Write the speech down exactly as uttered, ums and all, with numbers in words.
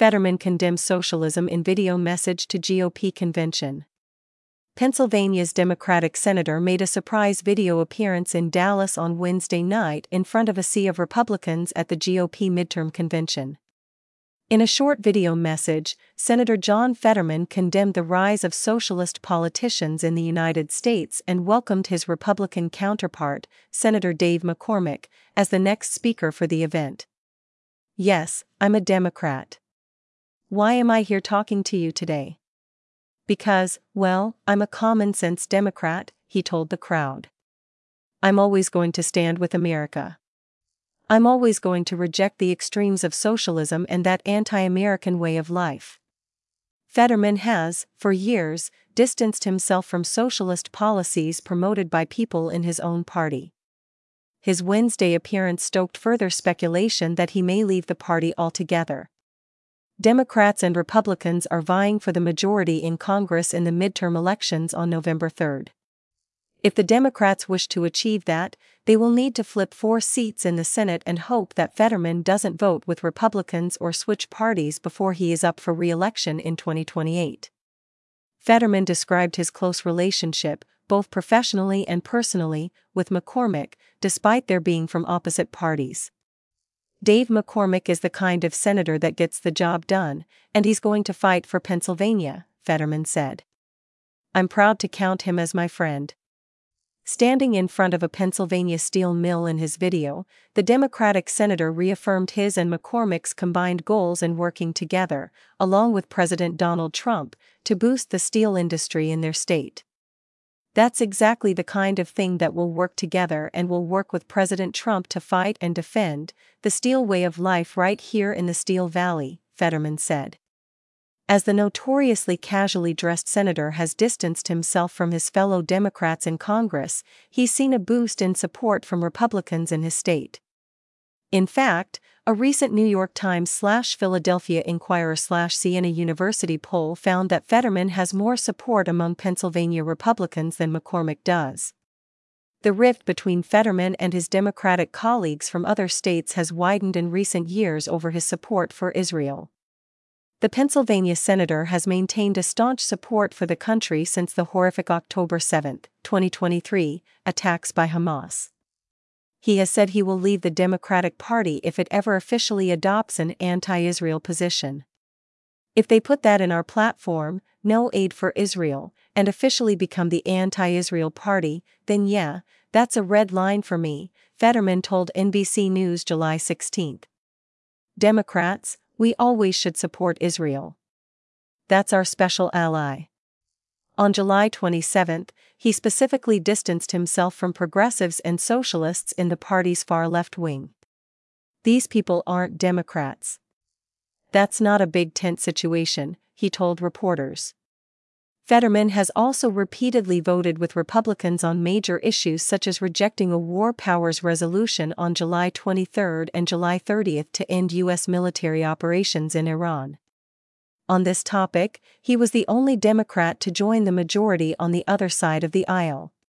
Fetterman condemns socialism in video message to G O P convention. Pennsylvania's Democratic senator made a surprise video appearance in Dallas on Wednesday night in front of a sea of Republicans at the G O P midterm convention. In a short video message, Senator John Fetterman condemned the rise of socialist politicians in the United States and welcomed his Republican counterpart, Senator Dave McCormick, as the next speaker for the event. "Yes, I'm a Democrat. Why am I here talking to you today? Because, well, I'm a common-sense Democrat," he told the crowd. "I'm always going to stand with America. I'm always going to reject the extremes of socialism and that anti-American way of life." Fetterman has, for years, distanced himself from socialist policies promoted by people in his own party. His Wednesday appearance stoked further speculation that he may leave the party altogether. Democrats and Republicans are vying for the majority in Congress in the midterm elections on November third. If the Democrats wish to achieve that, they will need to flip four seats in the Senate and hope that Fetterman doesn't vote with Republicans or switch parties before he is up for re-election in twenty twenty-eight. Fetterman described his close relationship, both professionally and personally, with McCormick, despite their being from opposite parties. "Dave McCormick is the kind of senator that gets the job done, and he's going to fight for Pennsylvania," Fetterman said. "I'm proud to count him as my friend." Standing in front of a Pennsylvania steel mill in his video, the Democratic senator reaffirmed his and McCormick's combined goals in working together, along with President Donald Trump, to boost the steel industry in their state. "That's exactly the kind of thing that will work together, and will work with President Trump to fight and defend the steel way of life right here in the Steel Valley," Fetterman said. As the notoriously casually dressed senator has distanced himself from his fellow Democrats in Congress, he's seen a boost in support from Republicans in his state. In fact, a recent New York Times slash Philadelphia Inquirer slash Siena University poll found that Fetterman has more support among Pennsylvania Republicans than McCormick does. The rift between Fetterman and his Democratic colleagues from other states has widened in recent years over his support for Israel. The Pennsylvania senator has maintained a staunch support for the country since the horrific October seventh, twenty twenty-three, attacks by Hamas. He has said he will leave the Democratic Party if it ever officially adopts an anti-Israel position. "If they put that in our platform, no aid for Israel, and officially become the anti-Israel party, then yeah, that's a red line for me," Fetterman told N B C News July sixteenth. "Democrats, we always should support Israel. That's our special ally." On July twenty-seventh, he specifically distanced himself from progressives and socialists in the party's far left wing. "These people aren't Democrats. That's not a big tent situation," he told reporters. Fetterman has also repeatedly voted with Republicans on major issues such as rejecting a war powers resolution on July twenty-third and July thirtieth to end U S military operations in Iran. On this topic, he was the only Democrat to join the majority on the other side of the aisle.